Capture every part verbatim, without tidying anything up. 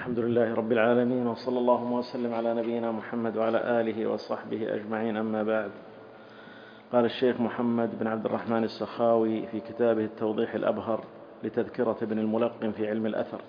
الحمد لله رب العالمين، وصلى الله وسلم على نبينا محمد وعلى آله وصحبه أجمعين، أما بعد. قال الشيخ محمد بن عبد الرحمن السخاوي في كتابه التوضيح الأبهر لتذكرة ابن الملقن في علم الأثر: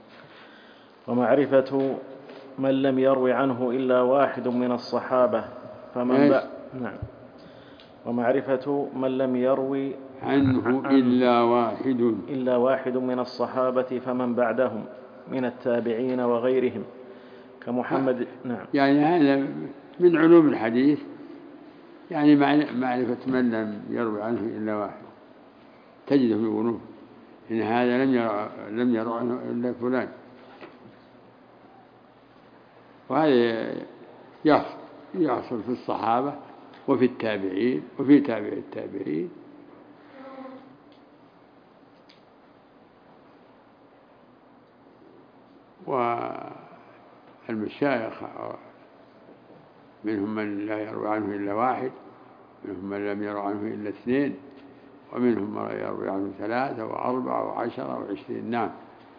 ومعرفة من لم يروي عنه إلا واحد من الصحابة فمن بأ نعم ومعرفة من لم يروي عنه إلا واحد إلا واحد من الصحابة فمن بعدهم من التابعين وغيرهم كمحمد. نعم يعني هذا من علوم الحديث، يعني معرفة من لم يروي عنه إلا واحد، تجده في الغنوف إن هذا لم يروي لم يروي عنه إلا فلان، وهذا يحصل في الصحابة وفي التابعين وفي تابع التابعين. والمشايخ منهم من لا يروي عنه إلا واحد، منهم من لم يروي عنه إلا اثنين، ومنهم من يروي عنه ثلاثة وأربعة وعشرة وعشرين. نعم.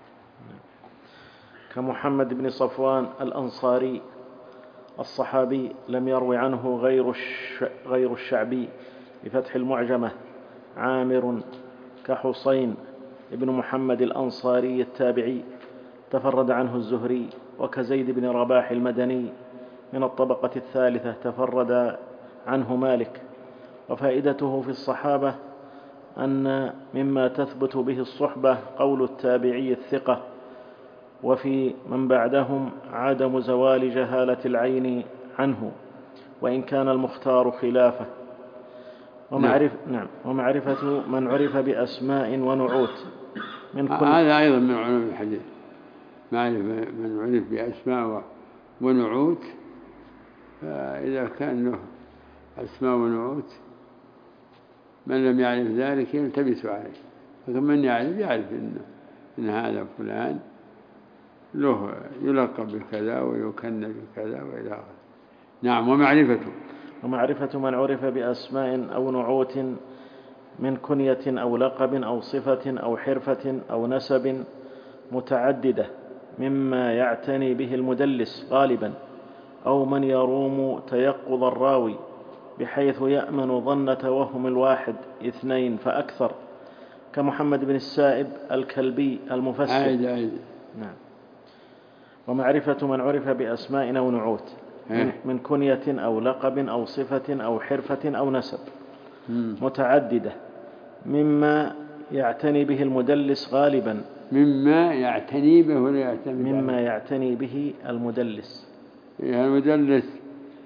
كمحمد بن صفوان الأنصاري الصحابي لم يروي عنه غير غير الشعبي بفتح المعجمة عامر، كحسين ابن محمد الأنصاري التابعي تفرد عنه الزهري، وكزيد بن رباح المدني من الطبقة الثالثة تفرد عنه مالك. وفائدته في الصحابة أن مما تثبت به الصحبة قول التابعي الثقة، وفي من بعدهم عدم زوال جهالة العين عنه وإن كان المختار خلافه. ومعرف نعم ومعرفة من عرف بأسماء ونعوت من كل هذا أيضا من علوم الحديث، معرفة من عرف بأسماء ونعوت، فإذا كان له أسماء ونعوت من لم يعرف ذلك يلتبس عليه، فمن يعرف يعرف إن, إن هذا فلان له يلقب بكذا ويكنى بكذا وإلى آخره. نعم. ومعرفته ومعرفة من عرف بأسماء أو نعوت من كنية أو لقب أو صفة أو حرفة أو نسب متعددة مما يعتني به المدلس غالبا، أو من يروم تيقظ الراوي بحيث يأمن ظن توهم الواحد اثنين فأكثر، كمحمد بن السائب الكلبي المفسر. عايد عايد. نعم. ومعرفة من عرف بأسماء أو نعوت من كنية أو لقب أو صفة أو حرفة أو نسب متعددة مما يعتني به المدلس غالبا مما يعتني به ولا يعتني مما يعتني به المدلس. يعني المدلس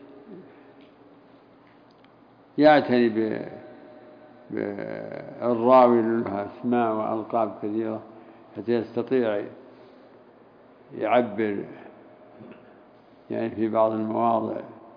يعتني بالراوي له أسماء وألقاب كثيرة حتى يستطيع يعبر يعني في بعض المواضع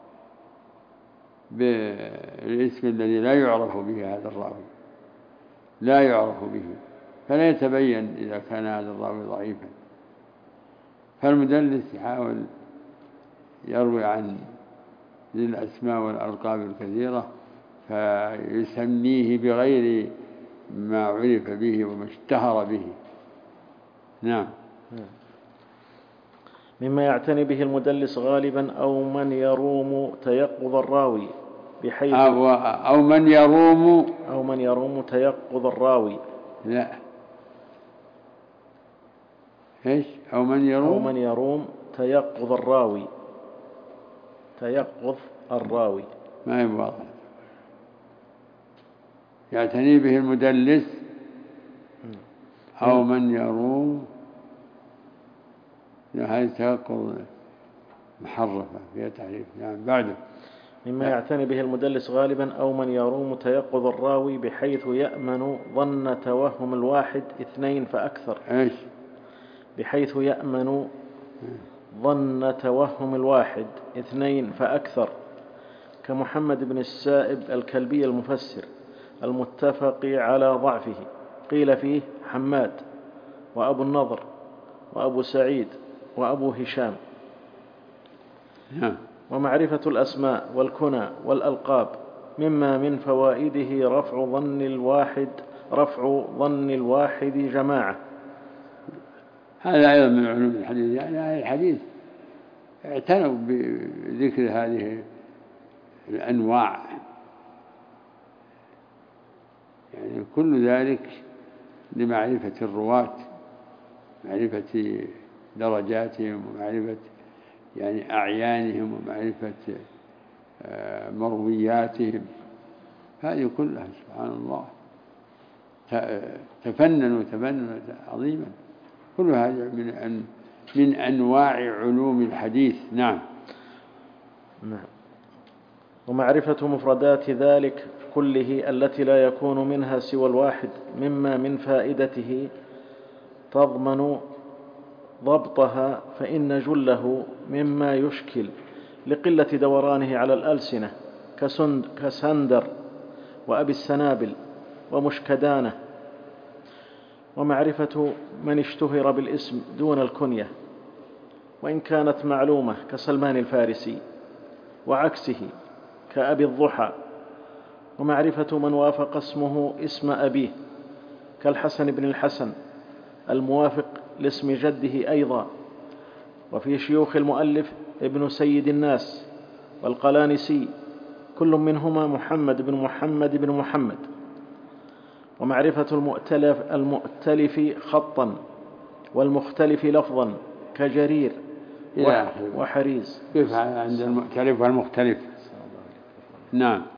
بالاسم الذي لا يعرف به هذا الراوي، لا يعرف به، فلا يتبين إذا كان هذا الراوي ضعيفا. فالمدلس يحاول يروي عن ذي الأسماء والألقاب الكثيرة فيسميه بغير ما عرف به وما اشتهر به. نعم. مما يعتني به المدلس غالبا، أو من يروم تيقظ الراوي بحيث أو, أو من يروم أو من يروم تيقظ الراوي لا إيش أو من يروم أو من يروم تيقظ الراوي تيقظ الراوي ما هي واضح. يعتني به المدلس أو من يروم، هذه تيقظ محرفة فيها تعريف. يعني بعده مما يعتني به المدلس غالبا، أو من يروم تيقظ الراوي بحيث يأمن ظن توهم الواحد اثنين فأكثر. إيش بحيث يأمن ظن توهم الواحد اثنين فأكثر، كمحمد بن السائب الكلبي المفسر المتفق على ضعفه، قيل فيه حماد وأبو النضر وأبو سعيد وأبو هشام. ومعرفة الأسماء والكنى والألقاب مما من فوائده رفع ظن الواحد رفع ظن الواحد جماعة. هذا أيضا من علوم الحديث، يعني أهل الحديث اعتنوا بذكر هذه الأنواع، يعني كل ذلك لمعرفة الرواة، معرفة درجاتهم، ومعرفة يعني أعيانهم، ومعرفة مروياتهم، هذه كلها سبحان الله تفننوا تفننا عظيما. كل هذا من أن من أنواع علوم الحديث. نعم. نعم. ومعرفة مفردات ذلك كله التي لا يكون منها سوى الواحد مما من فائدته تضمن ضبطها، فإن جله مما يشكل لقلة دورانه على الألسنة كسندر وأبي السنابل ومشكدانة. ومعرفة من اشتهر بالاسم دون الكنية وإن كانت معلومة كسلمان الفارسي، وعكسه كأبي الضحى. ومعرفة من وافق اسمه اسم أبيه كالحسن بن الحسن الموافق لاسم جده أيضا. وفي شيوخ المؤلف ابن سيد الناس والقلانسي كل منهما محمد بن محمد بن محمد. ومعرفة المؤتلف, المؤتلف خطا والمختلف لفظا كجرير وحريز. كيف عند المؤتلف والمختلف؟ نعم.